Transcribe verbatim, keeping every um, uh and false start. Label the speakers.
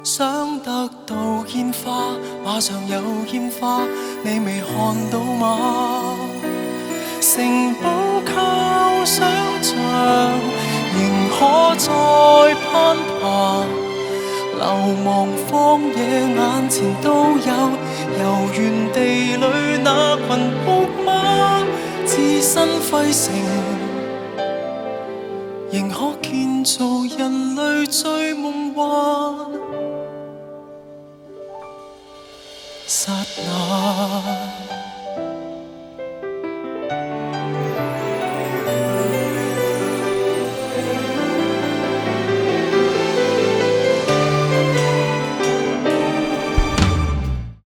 Speaker 1: 想得到煙花，馬上有煙花，你未看到嗎？城堡靠想像，仍可再攀爬。流亡荒野眼前都有，遊園地裏那群木馬，置身廢城，仍可建造人類最夢幻。剎那